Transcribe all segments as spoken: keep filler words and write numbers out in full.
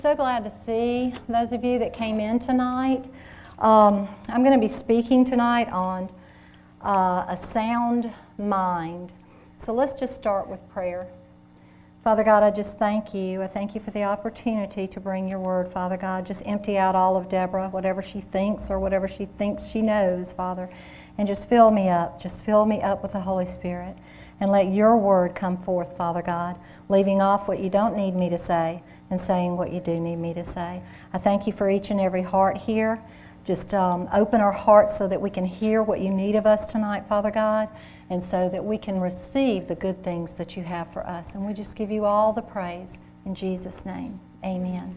So glad to see those of you that came in tonight. Um, I'm going to be speaking tonight on uh, a sound mind. So let's just start with prayer. Father God, I just thank you. I thank you for the opportunity to bring your word, Father God. Just empty out all of Deborah, whatever she thinks or whatever she thinks she knows, Father, and just fill me up. Just fill me up with the Holy Spirit. And let your word come forth, Father God, leaving off what you don't need me to say and saying what you do need me to say. I thank you for each and every heart here. Just um, open our hearts so that we can hear what you need of us tonight, Father God, and so that we can receive the good things that you have for us. And we just give you all the praise in Jesus' name. Amen.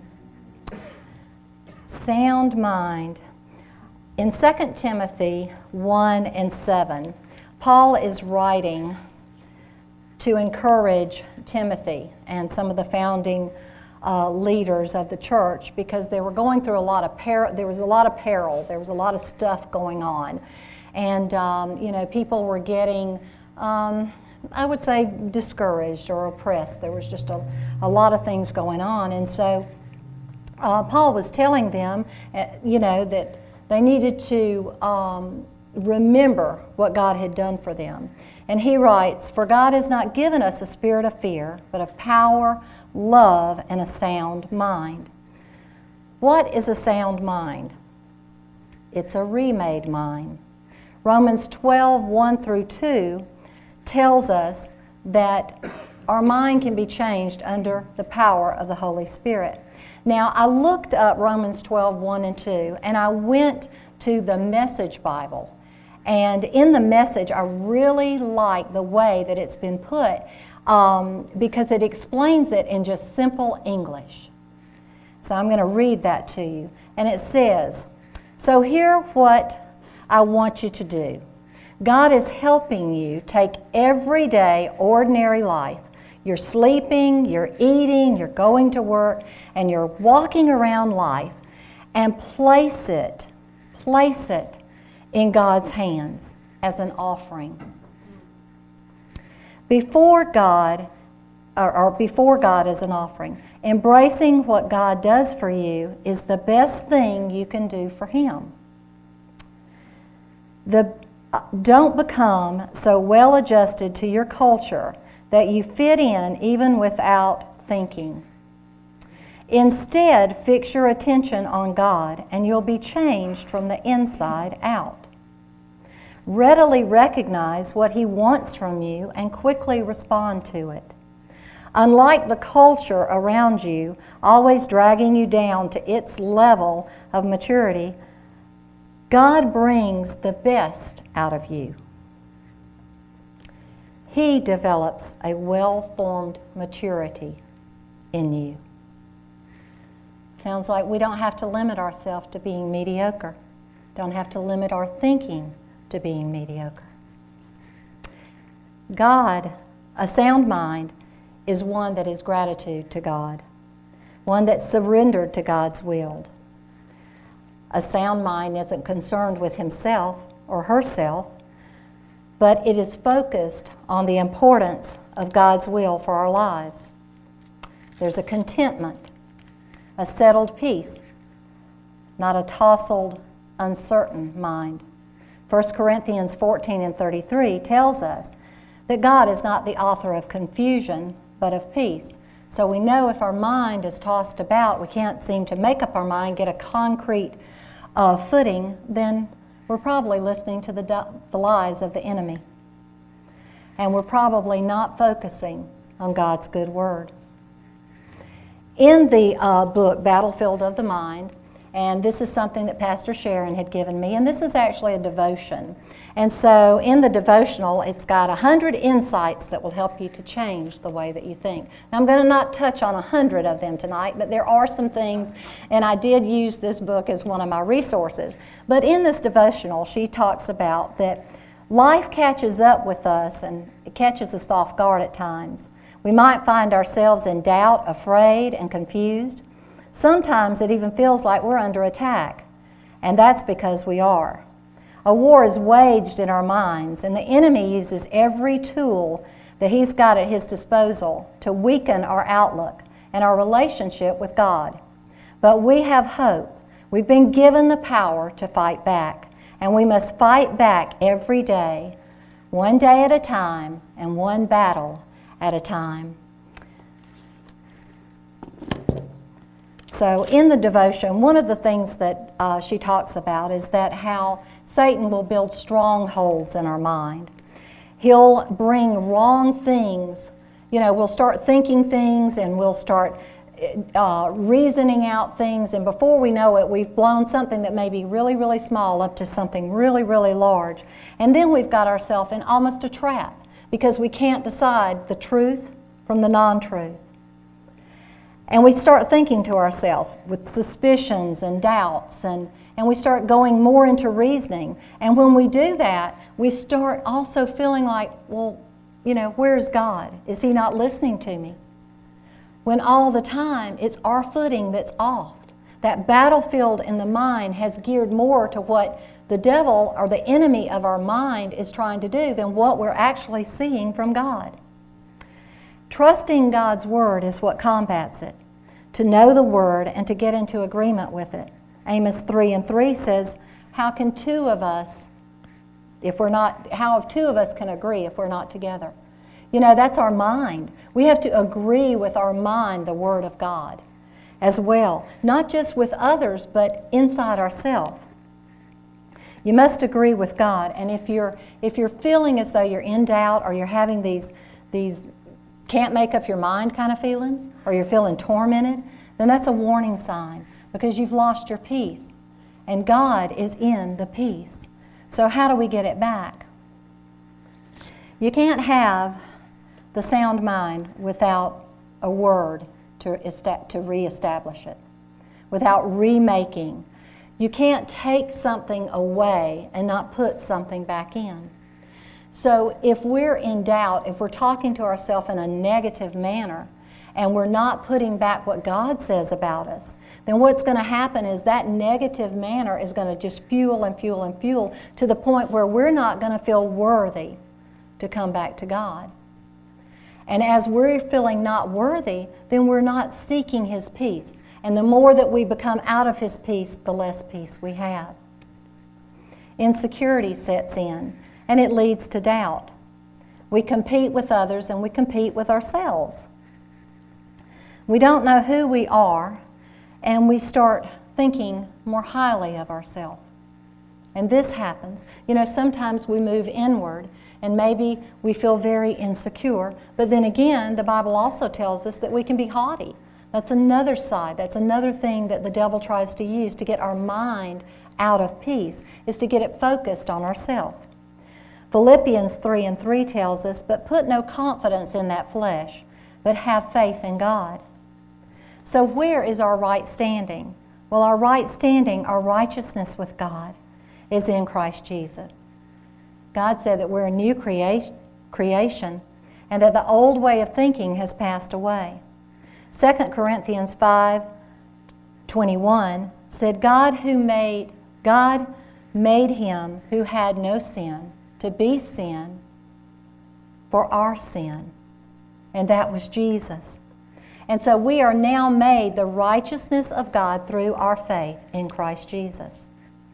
Sound mind. In Second Timothy one and seven, Paul is writing to encourage Timothy and some of the founding uh, leaders of the church, because they were going through a lot of per- there was a lot of peril, there was a lot of stuff going on, and um, you know, people were getting, um, I would say, discouraged or oppressed. There was just a, a lot of things going on, and so uh, Paul was telling them, uh, you know, that they needed to um, remember what God had done for them. And he writes, "For God has not given us a spirit of fear, but of power, love, and a sound mind." What is a sound mind? It's a remade mind. Romans twelve, one through two tells us that our mind can be changed under the power of the Holy Spirit. Now, I looked up Romans twelve, one and two, and I went to the Message Bible. And in the Message, I really like the way that it's been put um, because it explains it in just simple English. So I'm going to read that to you. And it says, "So hear what I want you to do. God is helping you take everyday, ordinary life. You're sleeping, you're eating, you're going to work, and you're walking around life, and place it, place it in God's hands as an offering. Before God, or, or before God as an offering, embracing what God does for you is the best thing you can do for Him. The, uh, don't become so well adjusted to your culture that you fit in even without thinking. Instead, fix your attention on God, and you'll be changed from the inside out. Readily recognize what He wants from you and quickly respond to it. Unlike the culture around you, always dragging you down to its level of maturity, God brings the best out of you. He develops a well-formed maturity in you." Sounds like we don't have to limit ourselves to being mediocre. Don't have to limit our thinking to being mediocre. God, a sound mind, is one that is gratitude to God, one that's surrendered to God's will. A sound mind isn't concerned with himself or herself, but it is focused on the importance of God's will for our lives. There's a contentment, a settled peace, not a tousled, uncertain mind. First Corinthians fourteen and thirty-three tells us that God is not the author of confusion, but of peace. So we know if our mind is tossed about, we can't seem to make up our mind, get a concrete uh, footing, then we're probably listening to the, the lies of the enemy. And we're probably not focusing on God's good word. In the uh, book, Battlefield of the Mind, and this is something that Pastor Sharon had given me, and this is actually a devotion. And so in the devotional, it's got one hundred insights that will help you to change the way that you think. Now, I'm going to not touch on one hundred of them tonight, but there are some things, and I did use this book as one of my resources. But in this devotional, she talks about that life catches up with us, and it catches us off guard at times. We might find ourselves in doubt, afraid, and confused. Sometimes it even feels like we're under attack, and that's because we are. A war is waged in our minds, and the enemy uses every tool that he's got at his disposal to weaken our outlook and our relationship with God But we have hope. We've been given the power to fight back, and we must fight back every day, one day at a time and one battle at a time. So in the devotion, one of the things that uh, she talks about is that how Satan will build strongholds in our mind. He'll bring wrong things. You know, we'll start thinking things and we'll start uh, reasoning out things, and before we know it, we've blown something that may be really, really small up to something really, really large. And then we've got ourselves in almost a trap because we can't decide the truth from the non-truth. And we start thinking to ourselves with suspicions and doubts, and, and we start going more into reasoning. And when we do that, we start also feeling like, well, you know, where's God? Is He not listening to me? When all the time it's our footing that's off. That battlefield in the mind has geared more to what the devil or the enemy of our mind is trying to do than what we're actually seeing from God. Trusting God's Word is what combats it. To know the Word and to get into agreement with it. Amos three and three says, how can two of us, if we're not, how if two of us can agree if we're not together? You know, that's our mind. We have to agree with our mind the Word of God as well. Not just with others, but inside ourselves. You must agree with God. And if you're, if you're feeling as though you're in doubt or you're having these, these can't make up your mind kind of feelings, or you're feeling tormented, then that's a warning sign because you've lost your peace. And God is in the peace. So how do we get it back? You can't have the sound mind without a word to, esta- to reestablish it, without remaking. You can't take something away and not put something back in. So if we're in doubt, if we're talking to ourselves in a negative manner, and we're not putting back what God says about us, then what's going to happen is that negative manner is going to just fuel and fuel and fuel to the point where we're not going to feel worthy to come back to God. And as we're feeling not worthy, then we're not seeking His peace. And the more that we become out of His peace, the less peace we have. Insecurity sets in, and it leads to doubt. We compete with others and we compete with ourselves. We don't know who we are, and we start thinking more highly of ourselves. And this happens. You know, sometimes we move inward, and maybe we feel very insecure, but then again, the Bible also tells us that we can be haughty. That's another side. That's another thing that the devil tries to use to get our mind out of peace, is to get it focused on ourselves. Philippians three and three tells us, but put no confidence in that flesh, but have faith in God. So where is our right standing? Well, our right standing, our righteousness with God, is in Christ Jesus. God said that we're a new crea- creation and that the old way of thinking has passed away. Second Corinthians five twenty-one said, God who made, God made Him who had no sin to be sin for our sin, and that was Jesus. And so we are now made the righteousness of God through our faith in Christ Jesus.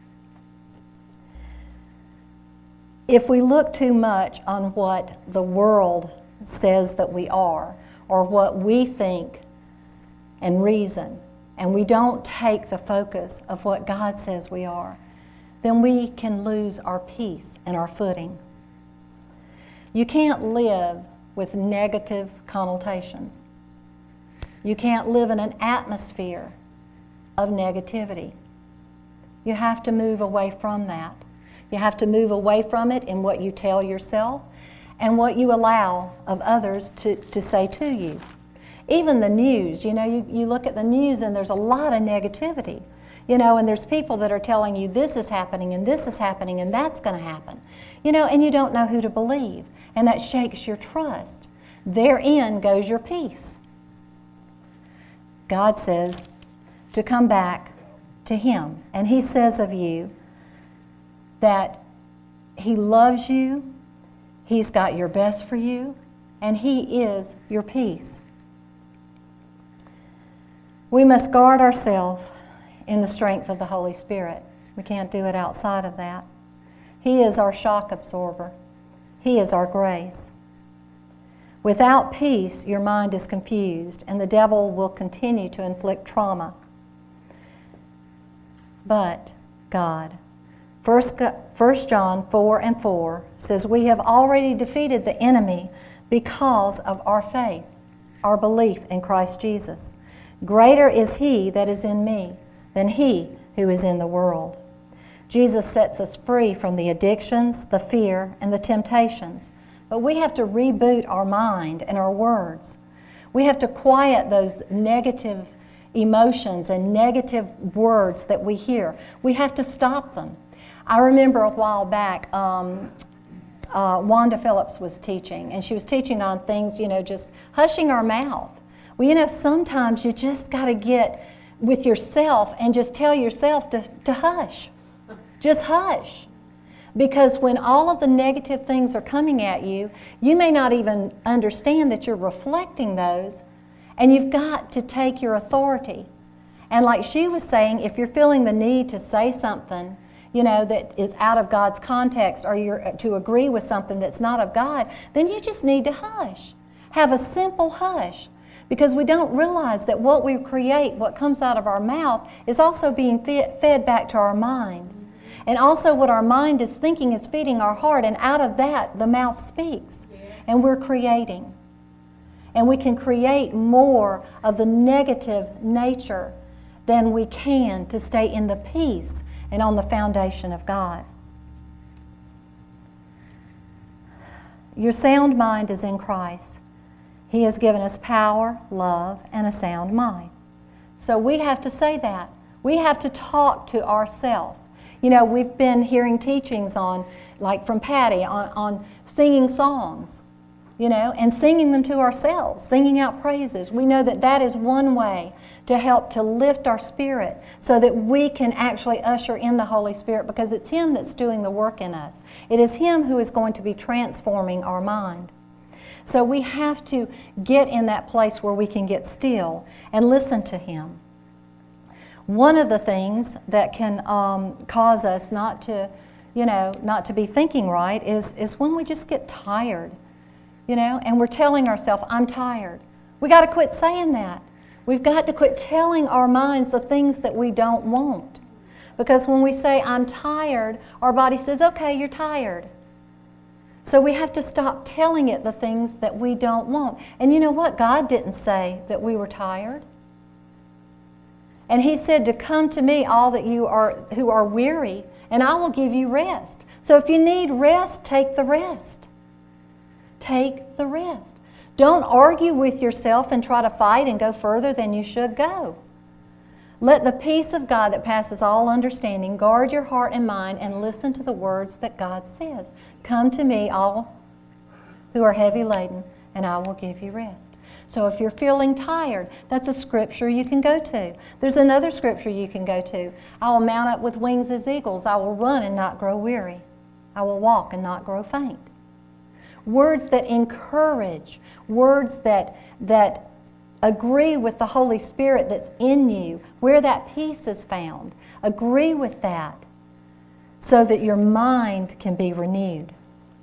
If we look too much on what the world says that we are, or what we think and reason, and we don't take the focus of what God says we are, then we can lose our peace and our footing. You can't live with negative connotations. You can't live in an atmosphere of negativity. You have to move away from that. You have to move away from it in what you tell yourself and what you allow of others to, to say to you. Even the news, you know, you, you look at the news and there's a lot of negativity. You know, and there's people that are telling you this is happening and this is happening and that's going to happen. You know, and you don't know who to believe. And that shakes your trust. Therein goes your peace. God says to come back to Him. And He says of you that He loves you, He's got your best for you, and He is your peace. We must guard ourselves in the strength of the Holy Spirit. We can't do it outside of that. He is our shock absorber. He is our grace. Without peace, your mind is confused, and the devil will continue to inflict trauma. But God. First John four and four says, we have already defeated the enemy because of our faith, our belief in Christ Jesus. Greater is He that is in me than he who is in the world. Jesus sets us free from the addictions, the fear, and the temptations. But we have to reboot our mind and our words. We have to quiet those negative emotions and negative words that we hear. We have to stop them. I remember a while back, um, uh, Wanda Phillips was teaching, and she was teaching on things, you know, just hushing our mouth. Well, you know, sometimes you just got to get with yourself and just tell yourself to, to hush. Just hush. Because when all of the negative things are coming at you, you may not even understand that you're reflecting those, and you've got to take your authority. And like she was saying, if you're feeling the need to say something, you know, that is out of God's context, or you're to agree with something that's not of God, then you just need to hush. Have a simple hush. Because we don't realize that what we create, what comes out of our mouth, is also being fed back to our mind. And also what our mind is thinking is feeding our heart, and out of that the mouth speaks. And we're creating. And we can create more of the negative nature than we can to stay in the peace and on the foundation of God. Your sound mind is in Christ. He has given us power, love, and a sound mind. So we have to say that. We have to talk to ourselves. You know, we've been hearing teachings on, like from Patty, on, on singing songs, you know, and singing them to ourselves, singing out praises. We know that that is one way to help to lift our spirit so that we can actually usher in the Holy Spirit, because it's Him that's doing the work in us. It is Him who is going to be transforming our mind. So we have to get in that place where we can get still and listen to Him. One of the things that can um, cause us not to, you know, not to be thinking right is, is when we just get tired, you know, and we're telling ourselves, I'm tired. We got to quit saying that. We've got to quit telling our minds the things that we don't want. Because when we say, I'm tired, our body says, okay, you're tired. So we have to stop telling it the things that we don't want. And you know what? God didn't say that we were tired. And He said to come to me, all that you are who are weary, and I will give you rest. So if you need rest, take the rest. Take the rest. Don't argue with yourself and try to fight and go further than you should go. Let the peace of God that passes all understanding guard your heart and mind, and listen to the words that God says. Come to me, all who are heavy laden, and I will give you rest. So if you're feeling tired, that's a scripture you can go to. There's another scripture you can go to. I will mount up with wings as eagles. I will run and not grow weary. I will walk and not grow faint. Words that encourage, words that, that agree with the Holy Spirit that's in you, where that peace is found. Agree with that so that your mind can be renewed.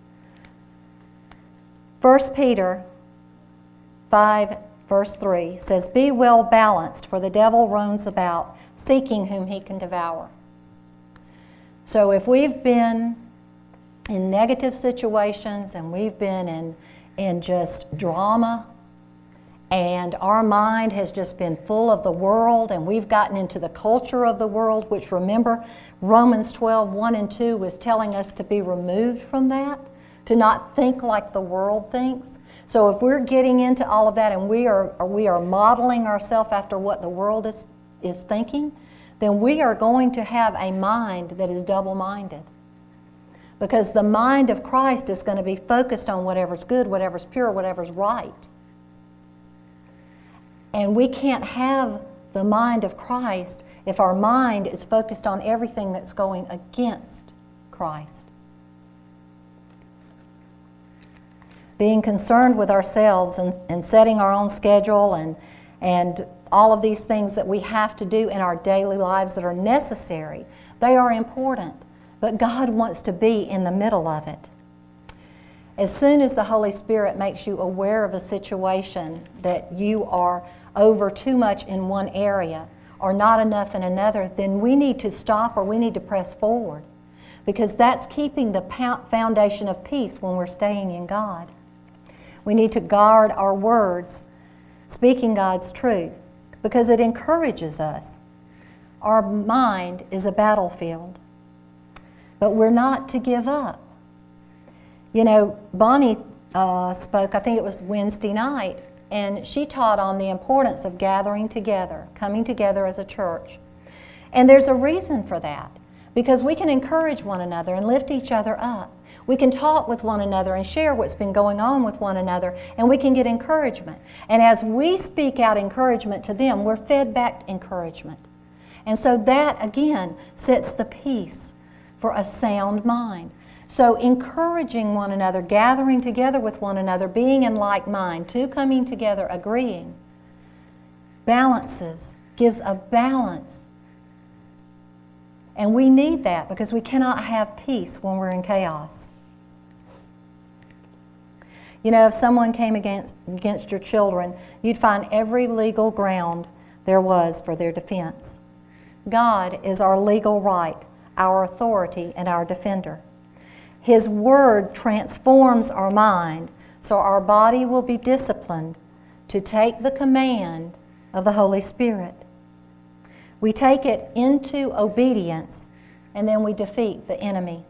First Peter five, verse three says, be well balanced, for the devil roams about, seeking whom he can devour. So if we've been in negative situations and we've been in, in just drama, and our mind has just been full of the world, and we've gotten into the culture of the world, which, remember, Romans twelve, one and two was telling us to be removed from that, to not think like the world thinks. So if we're getting into all of that and we are, we are modeling ourselves after what the world is, is thinking, then we are going to have a mind that is double-minded. Because the mind of Christ is going to be focused on whatever's good, whatever's pure, whatever's right. And we can't have the mind of Christ if our mind is focused on everything that's going against Christ. Being concerned with ourselves and, and setting our own schedule and, and all of these things that we have to do in our daily lives that are necessary. They are important, but God wants to be in the middle of it. As soon as the Holy Spirit makes you aware of a situation that you are over too much in one area or not enough in another, then we need to stop or we need to press forward, because that's keeping the foundation of peace when we're staying in God. We need to guard our words, speaking God's truth, because it encourages us. Our mind is a battlefield, but we're not to give up. You know, Bonnie uh, spoke, I think it was Wednesday night, and she taught on the importance of gathering together, coming together as a church. And there's a reason for that, because we can encourage one another and lift each other up. We can talk with one another and share what's been going on with one another, and we can get encouragement. And as we speak out encouragement to them, we're fed back encouragement. And so that, again, sets the peace for a sound mind. So encouraging one another, gathering together with one another, being in like mind, two coming together, agreeing, balances, gives a balance. And we need that because we cannot have peace when we're in chaos. You know, if someone came against, against your children, you'd find every legal ground there was for their defense. God is our legal right, our authority, and our defender. His Word transforms our mind so our body will be disciplined to take the command of the Holy Spirit. We take it into obedience, and then we defeat the enemy.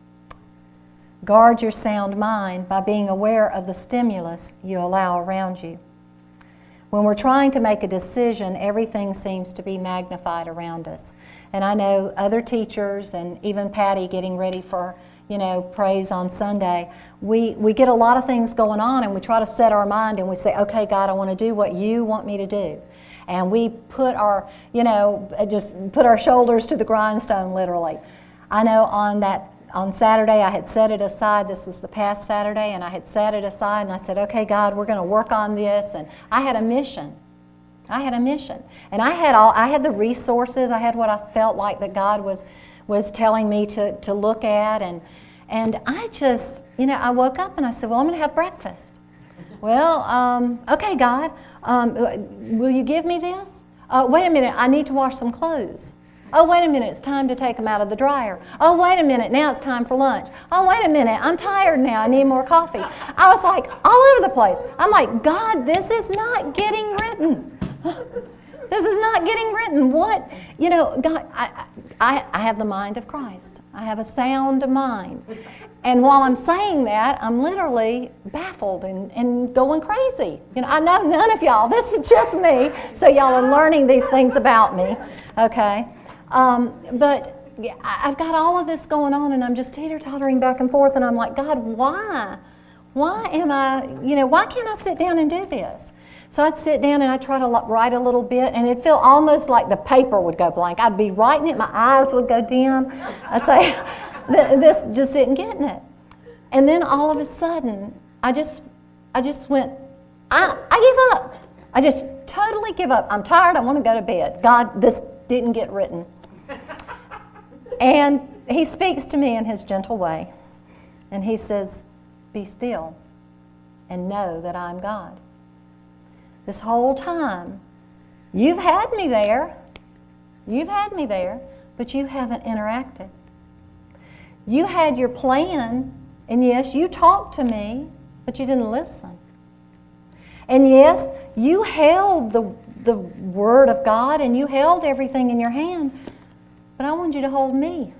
Guard your sound mind by being aware of the stimulus you allow around you. When we're trying to make a decision, everything seems to be magnified around us. And I know other teachers and even Patty getting ready for, you know, praise on Sunday, we, we get a lot of things going on and we try to set our mind and we say, okay, God, I want to do what you want me to do. And we put our, you know, just put our shoulders to the grindstone, literally. I know on that, on Saturday, I had set it aside. This was the past Saturday, and I had set it aside, and I said, okay, God, we're going to work on this. And I had a mission. I had a mission. And I had all, I had the resources. I had what I felt like that God was, was telling me to, to look at. And, and I just, you know, I woke up and I said, well, I'm going to have breakfast. Well, um, okay, God, um, will you give me this? Uh, wait a minute, I need to wash some clothes. Oh, wait a minute, it's time to take them out of the dryer. Oh, wait a minute, now it's time for lunch. Oh, wait a minute, I'm tired now, I need more coffee. I was like all over the place. I'm like, God, this is not getting written. This is not getting written. What? You know, God, I, I, I have the mind of Christ. I have a sound mind. And while I'm saying that, I'm literally baffled and, and going crazy. You know, I know none of y'all. This is just me. So y'all are learning these things about me. Okay? Um, but I've got all of this going on, and I'm just teeter-tottering back and forth, and I'm like, God, why? Why am I, you know, why can't I sit down and do this? So I'd sit down and I'd try to write a little bit, and it'd feel almost like the paper would go blank. I'd be writing it, my eyes would go dim. I'd say, this just isn't getting it. And then all of a sudden, I just, I just went, I, I give up. I just totally give up. I'm tired. I want to go to bed. God, this didn't get written. And he speaks to me in his gentle way, and he says, be still and know that I'm God. This whole time, you've had me there. You've had me there, but you haven't interacted. You had your plan, and yes, you talked to me, but you didn't listen. And yes, you held the, the Word of God, and you held everything in your hand, but I want you to hold me.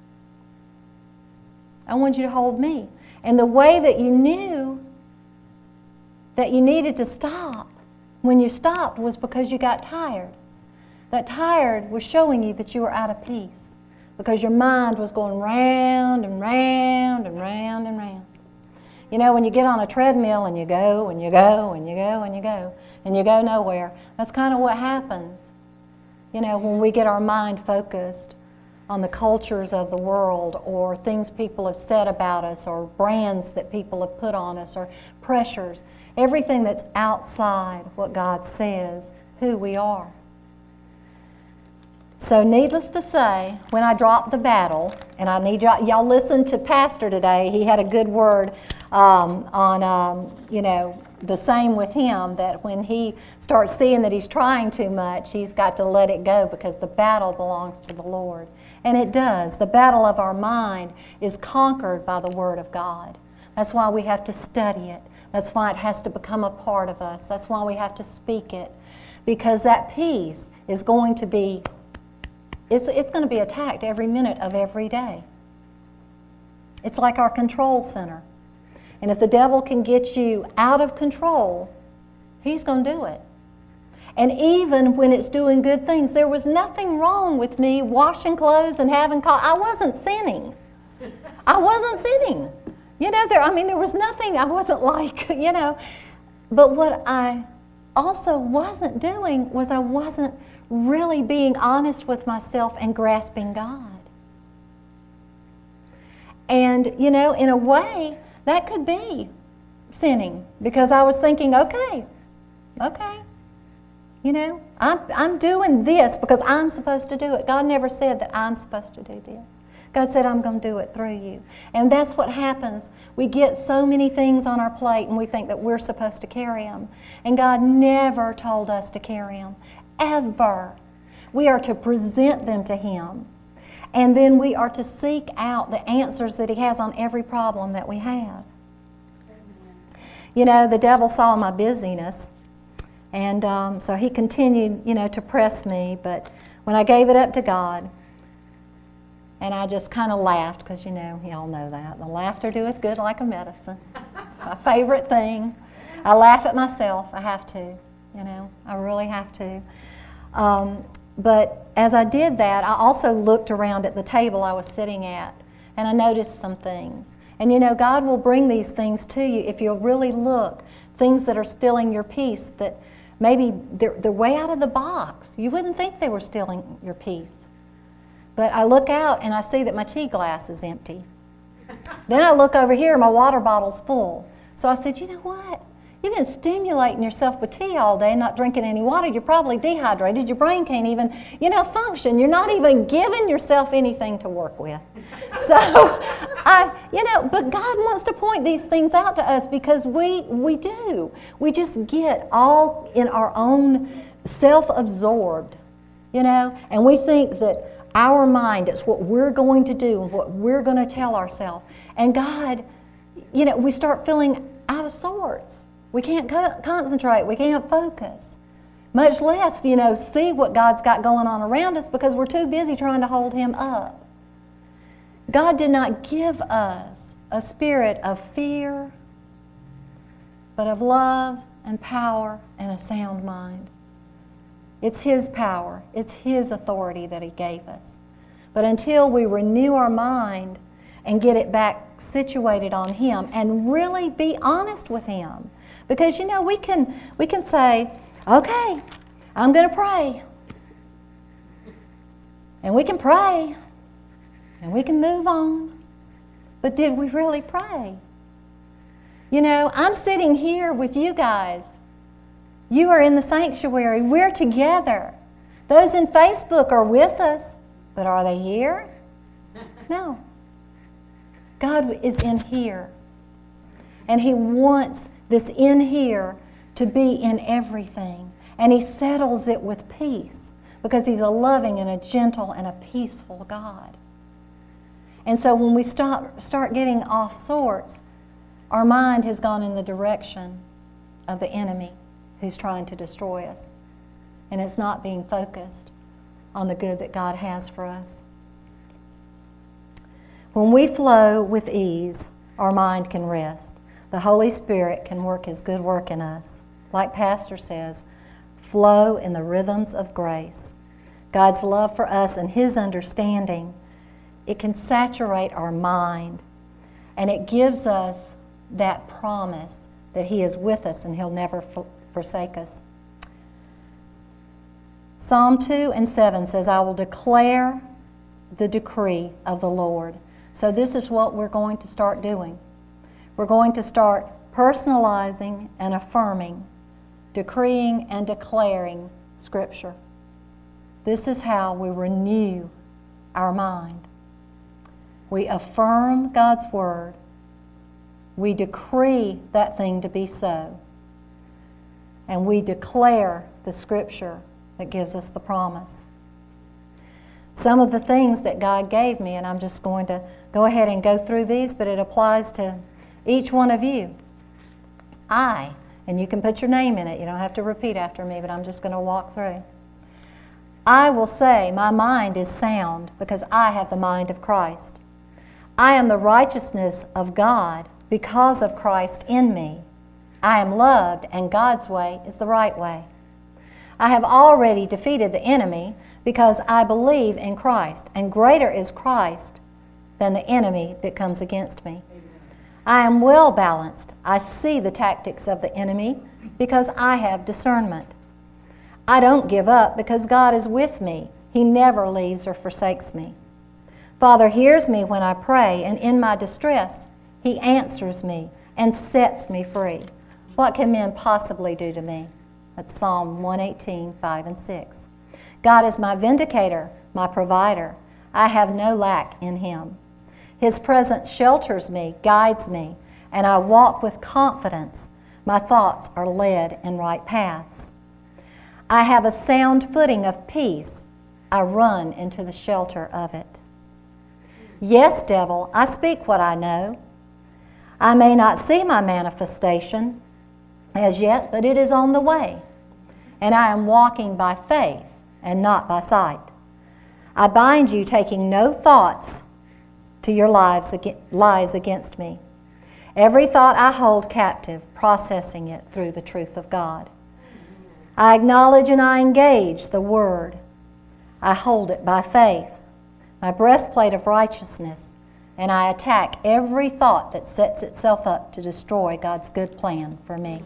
I want you to hold me. And the way that you knew that you needed to stop when you stopped was because you got tired. That tired was showing you that you were out of peace because your mind was going round and round and round and round. You know, when you get on a treadmill and you go and you go and you go and you go and you go nowhere, that's kind of what happens. You know, when we get our mind focused on the cultures of the world or things people have said about us or brands that people have put on us or pressures, everything that's outside what God says who we are. So needless to say, when I dropped the battle, and I need y'all, y'all listen to Pastor today, he had a good word um, on, um, you know, the same with him, that when he starts seeing that he's trying too much, he's got to let it go because the battle belongs to the Lord. And it does. The battle of our mind is conquered by the Word of God. That's why we have to study it. That's why it has to become a part of us. That's why we have to speak it. Because that peace is going to be, it's, it's going to be attacked every minute of every day. It's like our control center. And if the devil can get you out of control, he's going to do it. And even when it's doing good things, there was nothing wrong with me washing clothes and having coffee. I wasn't sinning. I wasn't sinning. You know, there, I mean, there was nothing, I wasn't like, you know. But what I also wasn't doing was I wasn't really being honest with myself and grasping God. And, you know, in a way, that could be sinning, because I was thinking, okay, okay, you know, I'm, I'm doing this because I'm supposed to do it. God never said that I'm supposed to do this. God said, I'm going to do it through you. And that's what happens. We get so many things on our plate and we think that we're supposed to carry them. And God never told us to carry them, ever. We are to present them to Him. And then we are to seek out the answers that He has on every problem that we have. You know, the devil saw my busyness, and um, so he continued, you know, to press me. But when I gave it up to God, and I just kind of laughed, because, you know, y'all know that. The laughter doeth good like a medicine. It's my favorite thing. I laugh at myself. I have to, you know. I really have to. Um, But as I did that, I also looked around at the table I was sitting at, and I noticed some things. And you know, God will bring these things to you if you'll really look, things that are stealing your peace, that maybe they're, they're way out of the box. You wouldn't think they were stealing your peace. But I look out and I see that my tea glass is empty. Then I look over here, my water bottle's full. So I said, you know what? You've been stimulating yourself with tea all day, not drinking any water. You're probably dehydrated. Your brain can't even, you know, function. You're not even giving yourself anything to work with. So, I, you know, but God wants to point these things out to us because we, we do. We just get all in our own self-absorbed, you know, and we think that our mind is what we're going to do and what we're going to tell ourselves. And God, you know, we start feeling out of sorts. We can't co- concentrate. We can't focus. Much less, you know, see what God's got going on around us because we're too busy trying to hold Him up. God did not give us a spirit of fear, but of love and power and a sound mind. It's His power. It's His authority that He gave us. But until we renew our mind and get it back situated on Him and really be honest with Him, because, you know, we can we can say, okay, I'm going to pray. And we can pray. And we can move on. But did we really pray? You know, I'm sitting here with you guys. You are in the sanctuary. We're together. Those in Facebook are with us. But are they here? No. God is in here. And He wants this in here to be in everything. And He settles it with peace because He's a loving and a gentle and a peaceful God. And so when we stop, start getting off sorts, our mind has gone in the direction of the enemy who's trying to destroy us. And it's not being focused on the good that God has for us. When we flow with ease, our mind can rest. The Holy Spirit can work His good work in us. Like Pastor says, flow in the rhythms of grace. God's love for us and His understanding, it can saturate our mind, and it gives us that promise that He is with us and He'll never forsake us. Psalm two and seven says, I will declare the decree of the Lord. So this is what we're going to start doing. We're going to start personalizing and affirming, decreeing and declaring Scripture. This is how we renew our mind. We affirm God's Word. We decree that thing to be so. And we declare the Scripture that gives us the promise. Some of the things that God gave me, and I'm just going to go ahead and go through these, but it applies to each one of you. I, and you can put your name in it. You don't have to repeat after me, but I'm just going to walk through. I will say, my mind is sound because I have the mind of Christ. I am the righteousness of God because of Christ in me. I am loved, and God's way is the right way. I have already defeated the enemy because I believe in Christ, and greater is Christ than the enemy that comes against me. I am well balanced. I see the tactics of the enemy because I have discernment. I don't give up because God is with me. He never leaves or forsakes me. Father hears me when I pray, and in my distress, He answers me and sets me free. What can men possibly do to me? That's Psalm one eighteen, five and six. God is my vindicator, my provider. I have no lack in Him. His presence shelters me, guides me, and I walk with confidence. My thoughts are led in right paths. I have a sound footing of peace. I run into the shelter of it. Yes, devil, I speak what I know. I may not see my manifestation as yet, but it is on the way. And I am walking by faith and not by sight. I bind you, taking no thoughts to your lives, lies against me. Every thought I hold captive, processing it through the truth of God. I acknowledge and I engage the Word. I hold it by faith, my breastplate of righteousness, and I attack every thought that sets itself up to destroy God's good plan for me.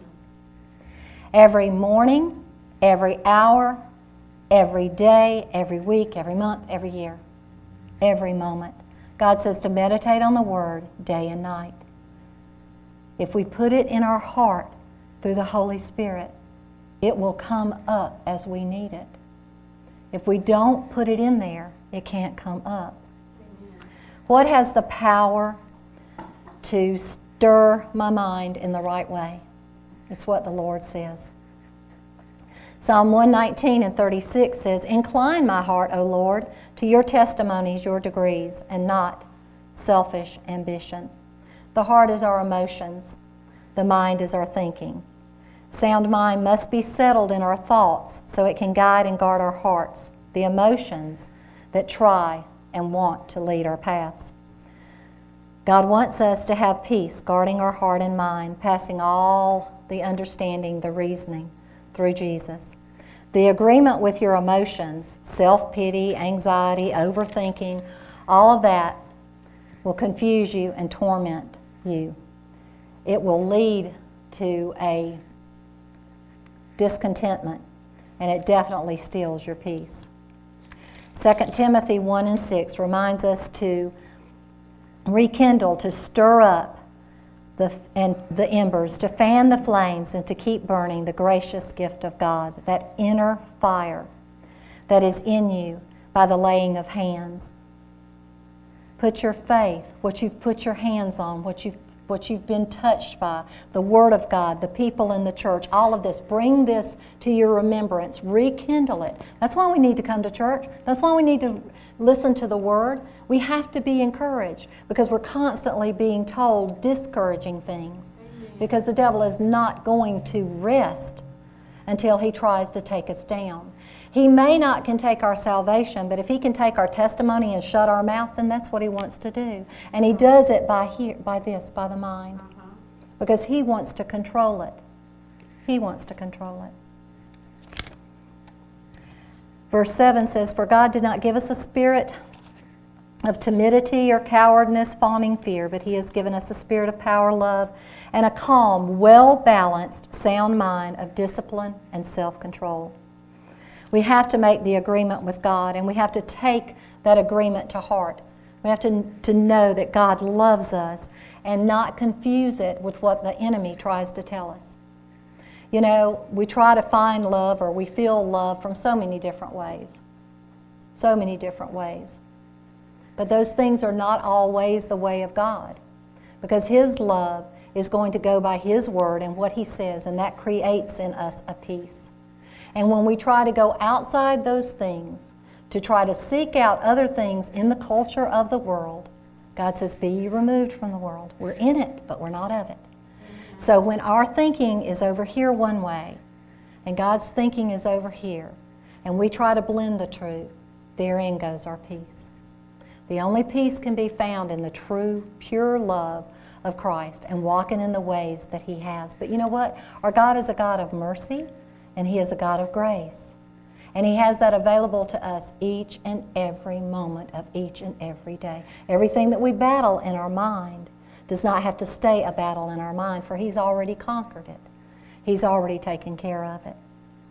Every morning, every hour, every day, every week, every month, every year, every moment. God says to meditate on the Word day and night. If we put it in our heart through the Holy Spirit, it will come up as we need it. If we don't put it in there, it can't come up. Amen. What has the power to stir my mind in the right way? It's what the Lord says. Psalm one nineteen and thirty-six says, Incline my heart, O Lord, to your testimonies, your degrees, and not selfish ambition. The heart is our emotions. The mind is our thinking. Sound mind must be settled in our thoughts so it can guide and guard our hearts, the emotions that try and want to lead our paths. God wants us to have peace, guarding our heart and mind, passing all the understanding, the reasoning, through Jesus. The agreement with your emotions, self-pity, anxiety, overthinking, all of that will confuse you and torment you. It will lead to a discontentment, and it definitely steals your peace. Second Timothy one and six reminds us to rekindle, to stir up the, and the embers, to fan the flames, and to keep burning the gracious gift of God, that inner fire that is in you by the laying of hands. Put your faith, what you've put your hands on, what you've what you've been touched by, the Word of God, the people in the church, all of this. Bring this to your remembrance. Rekindle it. That's why we need to come to church. That's why we need to listen to the Word. We have to be encouraged because we're constantly being told discouraging things. Amen. Because the devil is not going to rest until he tries to take us down. He may not can take our salvation, but if he can take our testimony and shut our mouth, then that's what he wants to do. And he does it by here, by this, by the mind. Uh-huh. Because he wants to control it. He wants to control it. Verse seven says, For God did not give us a spirit of timidity or cowardness, fawning fear, but he has given us a spirit of power, love, and a calm, well-balanced, sound mind of discipline and self-control. We have to make the agreement with God, and we have to take that agreement to heart. We have to, to know that God loves us and not confuse it with what the enemy tries to tell us. You know, we try to find love, or we feel love from so many different ways. So many different ways. But those things are not always the way of God, because His love is going to go by His word and what He says, and that creates in us a peace. And when we try to go outside those things, to try to seek out other things in the culture of the world, God says, be ye removed from the world. We're in it, but we're not of it. So when our thinking is over here one way, and God's thinking is over here, and we try to blend the two, therein goes our peace. The only peace can be found in the true, pure love of Christ and walking in the ways that He has. But you know what? Our God is a God of mercy, and He is a God of grace. And He has that available to us each and every moment of each and every day. Everything that we battle in our mind does not have to stay a battle in our mind, for He's already conquered it. He's already taken care of it.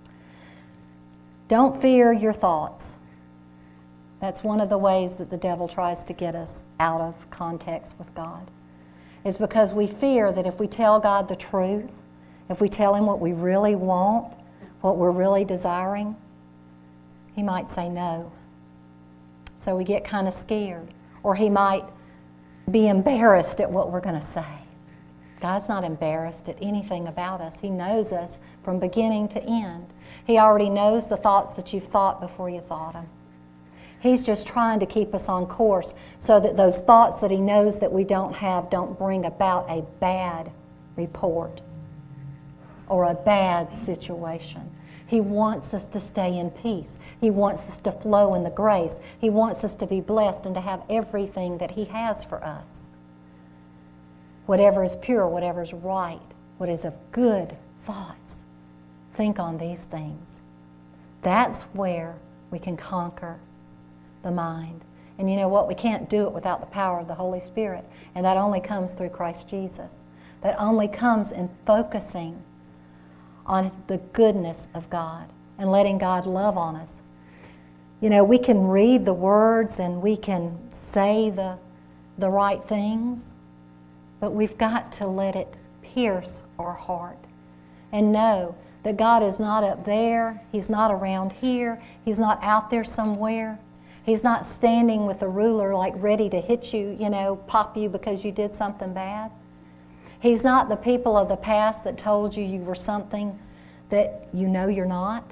Don't fear your thoughts. That's one of the ways that the devil tries to get us out of context with God. It's because we fear that if we tell God the truth, if we tell Him what we really want, what we're really desiring, He might say no. So we get kind of scared. Or He might be embarrassed at what we're going to say. God's not embarrassed at anything about us. He knows us from beginning to end. He already knows the thoughts that you've thought before you thought them. He's just trying to keep us on course so that those thoughts that He knows that we don't have don't bring about a bad report or a bad situation. He wants us to stay in peace. He wants us to flow in the grace. He wants us to be blessed and to have everything that He has for us. Whatever is pure, whatever is right, what is of good thoughts, think on these things. That's where we can conquer the mind. And you know what? We can't do it without the power of the Holy Spirit. And that only comes through Christ Jesus. That only comes in focusing on the goodness of God and letting God love on us. You know, we can read the words and we can say the, the right things, but we've got to let it pierce our heart and know that God is not up there. He's not around here. He's not out there somewhere. He's not standing with a ruler like ready to hit you, you know, pop you because you did something bad. He's not the people of the past that told you you were something that you know you're not.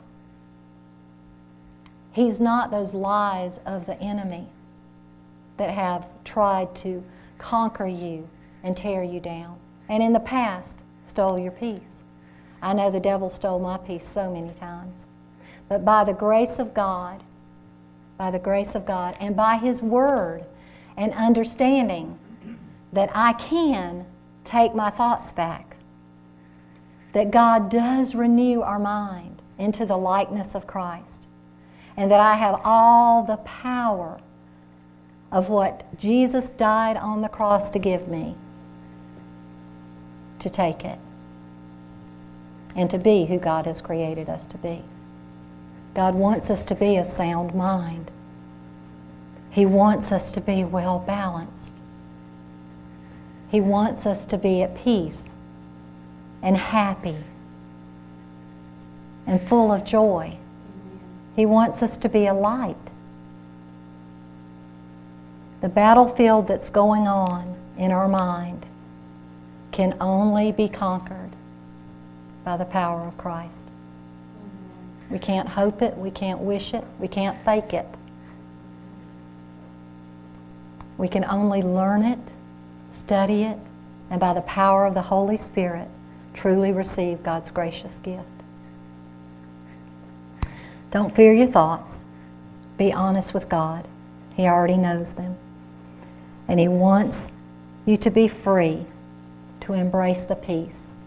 He's not those lies of the enemy that have tried to conquer you and tear you down. And in the past, stole your peace. I know the devil stole my peace so many times. But by the grace of God, by the grace of God, and by His Word, and understanding that I can take my thoughts back, that God does renew our mind into the likeness of Christ, and that I have all the power of what Jesus died on the cross to give me, to take it and to be who God has created us to be. God wants us to be of sound mind. He wants us to be well balanced. He wants us to be at peace and happy and full of joy. He wants us to be a light. The battlefield that's going on in our mind can only be conquered by the power of Christ. We can't hope it, we can't wish it, we can't fake it. We can only learn it, study it, and by the power of the Holy Spirit, truly receive God's gracious gift. Don't fear your thoughts. Be honest with God. He already knows them. And He wants you to be free to embrace the peace